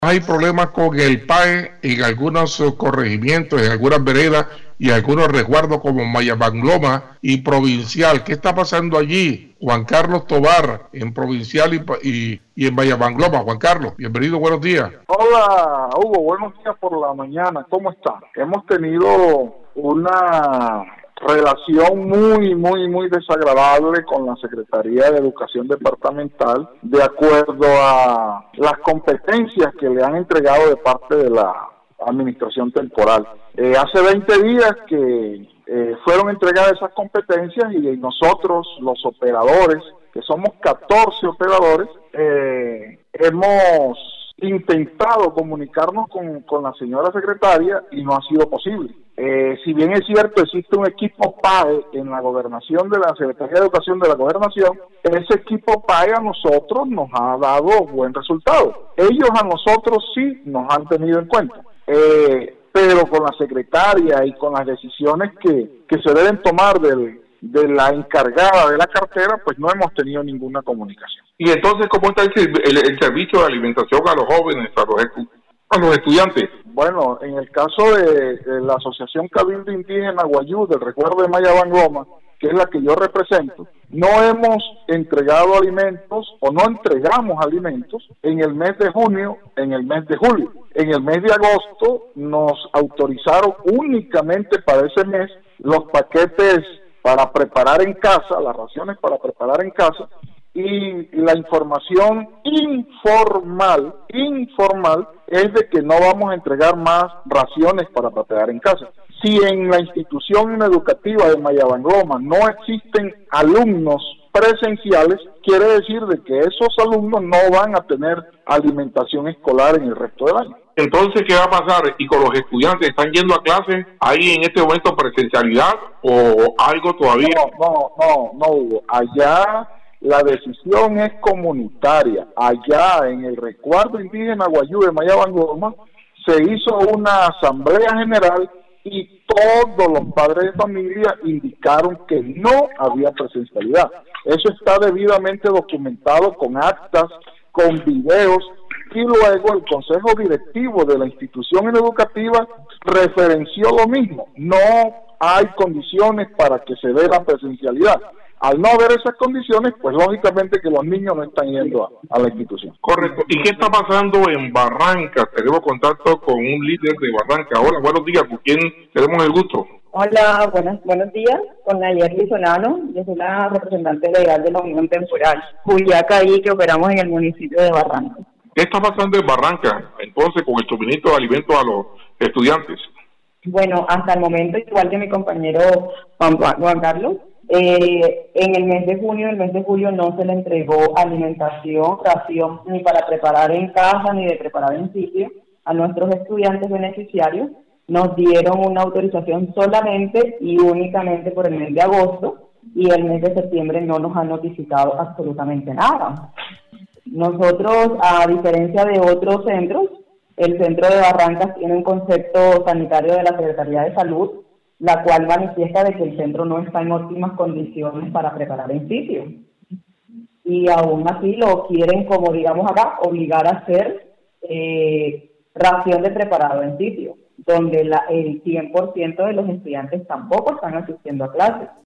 Hay problemas con el PAE en algunos corregimientos, en algunas veredas y algunos resguardos como Mayabangloma y Provincial. ¿Qué está pasando allí? Juan Carlos Tobar, en Provincial y en Mayabangloma. Juan Carlos, bienvenido, buenos días. Hola, Hugo, buenos días por la mañana. ¿Cómo está? Hemos tenido una relación muy desagradable con la Secretaría de Educación Departamental de acuerdo a las competencias que le han entregado de parte de la administración temporal. Hace 20 días que fueron entregadas esas competencias y nosotros, los operadores, que somos 14 operadores, hemos intentado comunicarnos con la señora secretaria y no ha sido posible. Si bien es cierto, existe un equipo PAE en la gobernación de la Secretaría de Educación de la Gobernación, ese equipo PAE a nosotros nos ha dado buen resultado. Ellos a nosotros sí nos han tenido en cuenta. Pero con la secretaria y con las decisiones que se deben tomar de la encargada de la cartera, pues no hemos tenido ninguna comunicación. Y entonces, ¿cómo está el servicio de alimentación a los jóvenes, a los estudiantes? Bueno, en el caso de la Asociación Cabildo Indígena Guayú, del Resguardo de Mayabangloma, que es la que yo represento, no hemos entregado alimentos o no entregamos alimentos en el mes de junio, en el mes de julio. En el mes de agosto nos autorizaron únicamente para ese mes los paquetes para preparar en casa, las raciones para preparar en casa, y la información informal es de que no vamos a entregar más raciones para preparar en casa. Si en la institución educativa de Mayabangloma no existen alumnos presenciales, quiere decir de que esos alumnos no van a tener alimentación escolar en el resto del año. Entonces, ¿qué va a pasar? ¿Y con los estudiantes están yendo a clases? ¿Hay en este momento presencialidad o algo todavía? No, Hugo. Allá la decisión es comunitaria. Allá en el Resguardo Indígena Guayú de Mayabangloma se hizo una asamblea general y todos los padres de familia indicaron que no había presencialidad. Eso está debidamente documentado con actas, con videos, y luego el Consejo Directivo de la institución educativa referenció lo mismo. No hay condiciones para que se dé la presencialidad. Al no haber esas condiciones, pues lógicamente que los niños no están yendo a la institución. Correcto. ¿Y qué está pasando en Barranca? Tenemos contacto con un líder de Barranca. Hola, buenos días. ¿Con quién tenemos el gusto? Hola, buenos días. Con Nayeli Solano. Yo soy la representante legal de la Unión Temporal Juliacaí, que operamos en el municipio de Barranca. ¿Qué está pasando en Barranca, entonces, con el suministro de alimentos a los estudiantes? Bueno, hasta el momento, igual que mi compañero Juan Carlos, en el mes de junio y el mes de julio no se le entregó alimentación, ración, ni para preparar en casa, ni de preparar en sitio a nuestros estudiantes beneficiarios. Nos dieron una autorización solamente y únicamente por el mes de agosto, y el mes de septiembre no nos han notificado absolutamente nada. Nosotros, a diferencia de otros centros, el centro de Barrancas tiene un concepto sanitario de la Secretaría de Salud, la cual manifiesta de que el centro no está en óptimas condiciones para preparar en sitio. Y aún así lo quieren, como digamos acá, obligar a hacer ración de preparado en sitio, donde el 100% de los estudiantes tampoco están asistiendo a clases.